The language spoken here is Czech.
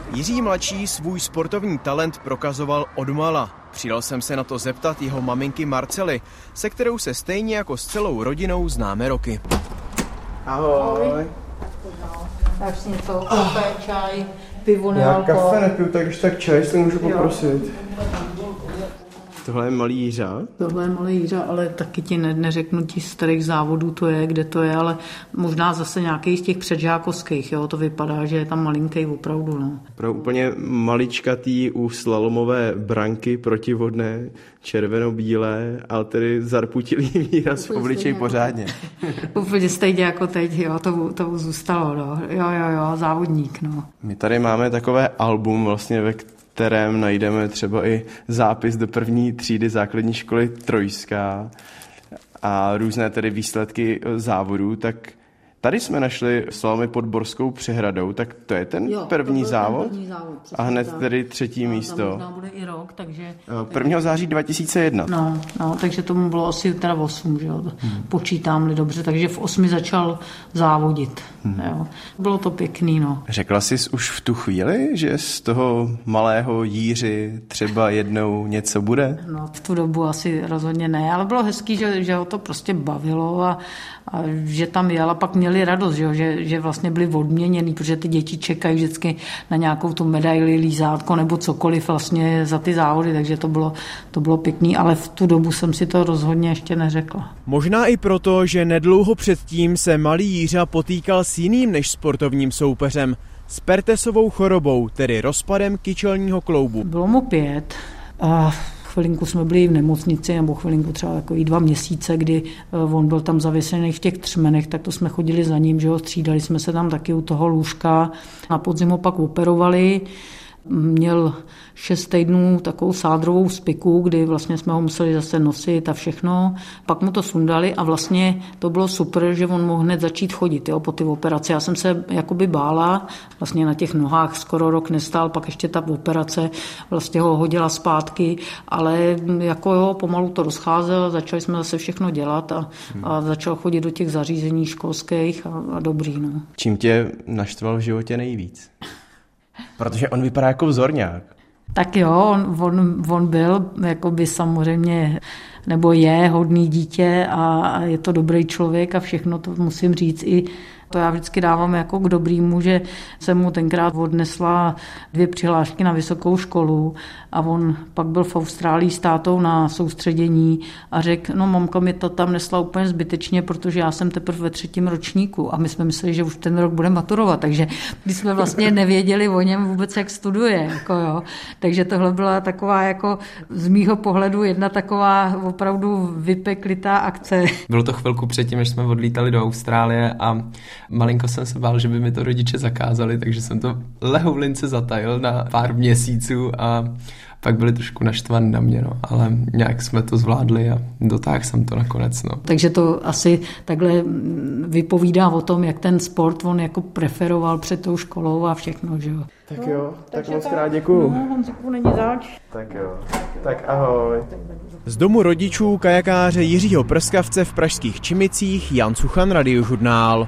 Jiří mladší svůj sportovní talent prokazoval odmala. Přijel jsem se na to zeptat jeho maminky Marcely, se kterou se stejně jako s celou rodinou známe roky. Ahoj. Já si něco, kafe, čaj, pivo, Já alkohol. kafe nepiju, tak když tak čaj si můžu poprosit. Tohle je malý Jiřa? Tohle je malý Jiřa, ale taky ti neřeknu ti starých závodů to je, kde to je, ale možná zase nějaký z těch předžákovských, jo, to vypadá, že je tam malinký opravdu, no. Pro úplně maličkatý u slalomové branky protivodné, červeno-bílé, ale tedy zarputilý výraz v obličeji pořádně. Úplně stejně jako teď, jo, to zůstalo, no. Jo, závodník, no. My tady máme takové album vlastně, ve kterém najdeme třeba i zápis do první třídy základní školy Trojská a různé tedy výsledky závodů, tak tady jsme našli slalomy pod Borskou přehradou, tak to je ten první závod? A hned tedy třetí místo. Tam možná bude i rok, takže... 1. září 2001. No, takže tomu bylo asi teda 8, že jo, počítám-li dobře, takže v 8 začal závodit, jo. Bylo to pěkný, no. Řekla jsi už v tu chvíli, že z toho malého Jíři třeba jednou něco bude? No, v tu dobu asi rozhodně ne, ale bylo hezký, že ho to prostě bavilo a že tam jel a pak měli radost, že vlastně byli odměněný, protože ty děti čekají vždycky na nějakou tu medaili, lízátko nebo cokoliv vlastně za ty závody, takže to bylo pěkný, ale v tu dobu jsem si to rozhodně ještě neřekla. Možná i proto, že nedlouho předtím se malý Jiřa potýkal s jiným než sportovním soupeřem, s Pertesovou chorobou, tedy rozpadem kyčelního kloubu. Bylo mu 5 a chvilinku jsme byli v nemocnici, nebo chvilinku třeba takový 2 měsíce, kdy on byl tam zavěsený v těch třmenech, tak to jsme chodili za ním, že ho střídali jsme se tam taky u toho lůžka. Na podzim ho pak operovali, měl 6 týdnů takovou sádrovou spiku, kdy vlastně jsme ho museli zase nosit a všechno. Pak mu to sundali a vlastně to bylo super, že on mohl hned začít chodit, jo, po ty operace. Já jsem se jakoby bála, vlastně na těch nohách skoro rok nestál, pak ještě ta operace vlastně ho hodila zpátky, ale jako jo, pomalu to rozcházel, začali jsme zase všechno dělat a začal chodit do těch zařízení školských a dobrý, no. Čím tě naštval v životě nejvíc? Protože on vypadá jako vzorňák. Tak jo, on byl jakoby samozřejmě, nebo je hodný dítě a je to dobrý člověk a všechno to musím říct i to já vždycky dávám jako k dobrýmu, že jsem mu tenkrát odnesla 2 přihlášky na vysokou školu a on pak byl v Austrálii s tátou na soustředění a řekl, no mamka mi to tam nesla úplně zbytečně, protože já jsem teprve ve 3. ročníku a my jsme mysleli, že už ten rok bude maturovat, takže my jsme vlastně nevěděli o něm vůbec, jak studuje. Jako jo. Takže tohle byla taková jako z mýho pohledu jedna taková opravdu vypeklitá akce. Bylo to chvilku předtím, než jsme odlítali do Austrálie a malinko jsem se bál, že by mi to rodiče zakázali, takže jsem to lehoulince zatajil na pár měsíců a pak byli trošku naštvaní na mě, no. Ale nějak jsme to zvládli a dotáhl jsem to nakonec. No. Takže to asi takhle vypovídá o tom, jak ten sport on jako preferoval před tou školou a všechno, že jo. Tak jo, tak moc krát děkuju. No, Honziku, není zač. Tak jo, tak ahoj. Z domu rodičů kajakáře Jiřího Prskavce v pražských Čimicích Jan Suchan, Radiožurnál.